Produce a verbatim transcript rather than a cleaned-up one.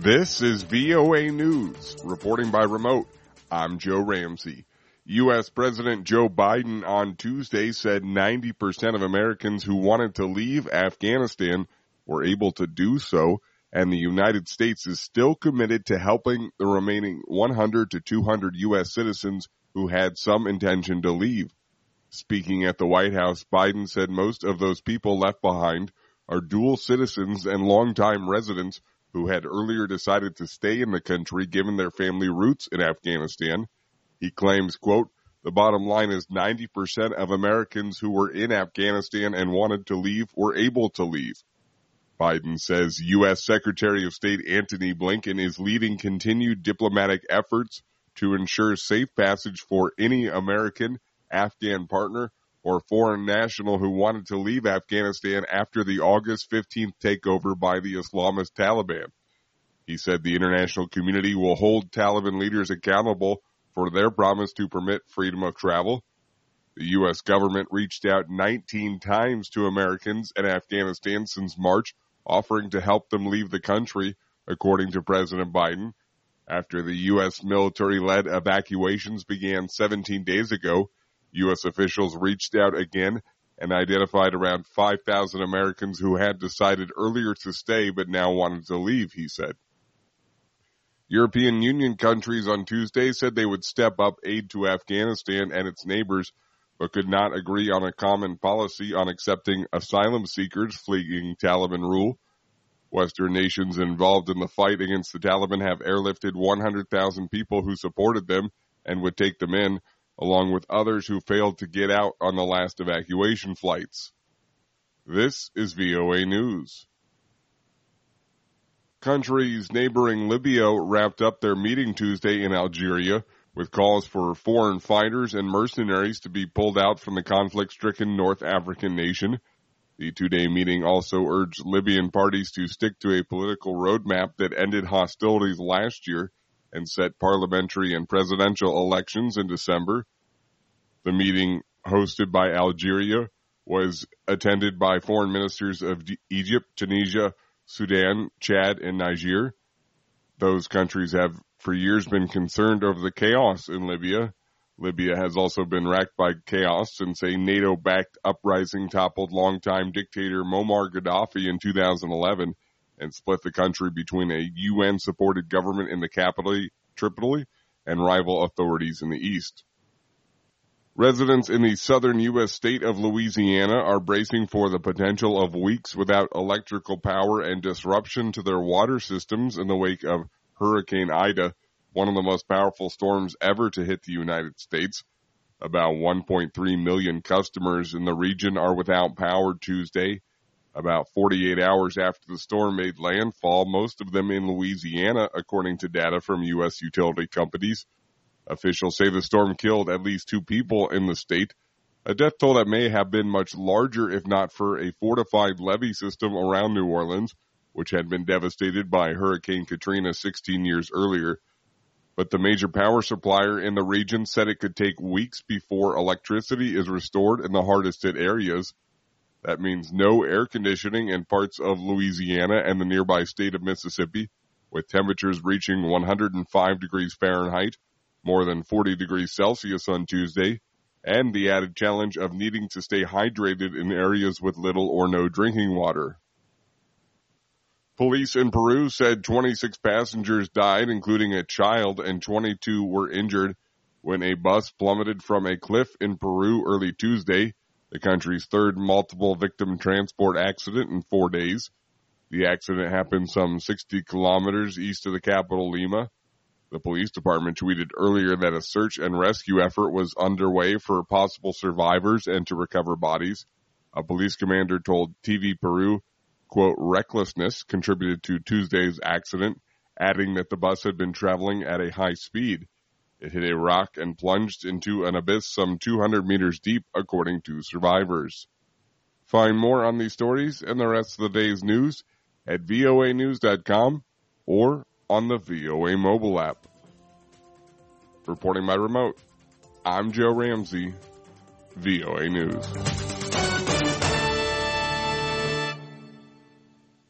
This is V O A News, reporting by remote. I'm Joe Ramsey. U S. President Joe Biden on Tuesday said ninety percent of Americans who wanted to leave Afghanistan were able to do so, and the United States is still committed to helping the remaining one hundred to two hundred U S citizens who had some intention to leave. Speaking at the White House, Biden said most of those people left behind are dual citizens and longtime residents who had earlier decided to stay in the country given their family roots in Afghanistan. He claims, quote, the bottom line is ninety percent of Americans who were in Afghanistan and wanted to leave were able to leave. Biden says U S. Secretary of State Antony Blinken is leading continued diplomatic efforts to ensure safe passage for any American, Afghan partner, or foreign national who wanted to leave Afghanistan after the August fifteenth takeover by the Islamist Taliban. He said the international community will hold Taliban leaders accountable for their promise to permit freedom of travel. The U S government reached out nineteen times to Americans in Afghanistan since March, offering to help them leave the country, according to President Biden. After the U S military-led evacuations began seventeen days ago, U S officials reached out again and identified around five thousand Americans who had decided earlier to stay but now wanted to leave, he said. European Union countries on Tuesday said they would step up aid to Afghanistan and its neighbors, but could not agree on a common policy on accepting asylum seekers fleeing Taliban rule. Western nations involved in the fight against the Taliban have airlifted one hundred thousand people who supported them and would take them in, along with others who failed to get out on the last evacuation flights. This is V O A News. Countries neighboring Libya wrapped up their meeting Tuesday in Algeria with calls for foreign fighters and mercenaries to be pulled out from the conflict-stricken North African nation. The two-day meeting also urged Libyan parties to stick to a political roadmap that ended hostilities last year and set parliamentary and presidential elections in December. The meeting, hosted by Algeria, was attended by foreign ministers of Egypt, Tunisia, Sudan, Chad, and Niger. Those countries have for years been concerned over the chaos in Libya. Libya has also been racked by chaos since a NATO-backed uprising toppled longtime dictator Muammar Gaddafi in two thousand eleven and split the country between a U N-supported government in the capital, Tripoli, and rival authorities in the east. Residents in the southern U S state of Louisiana are bracing for the potential of weeks without electrical power and disruption to their water systems in the wake of Hurricane Ida, one of the most powerful storms ever to hit the United States. About one point three million customers in the region are without power Tuesday. About forty-eight hours after the storm made landfall, most of them in Louisiana, according to data from U S utility companies. Officials say the storm killed at least two people in the state, a death toll that may have been much larger if not for a fortified levee system around New Orleans, which had been devastated by Hurricane Katrina sixteen years earlier. But the major power supplier in the region said it could take weeks before electricity is restored in the hardest hit areas. That means no air conditioning in parts of Louisiana and the nearby state of Mississippi, with temperatures reaching one hundred five degrees Fahrenheit, more than forty degrees Celsius on Tuesday, and the added challenge of needing to stay hydrated in areas with little or no drinking water. Police in Peru said twenty-six passengers died, including a child, and twenty-two were injured when a bus plummeted from a cliff in Peru early Tuesday, the country's third multiple victim transport accident in four days. The accident happened some sixty kilometers east of the capital, Lima. The police department tweeted earlier that a search and rescue effort was underway for possible survivors and to recover bodies. A police commander told T V Peru, quote, recklessness contributed to Tuesday's accident, adding that the bus had been traveling at a high speed. It hit a rock and plunged into an abyss some two hundred meters deep, according to survivors. Find more on these stories and the rest of the day's news at V O A news dot com or on the V O A mobile app. Reporting by remote, I'm Joe Ramsey, V O A News.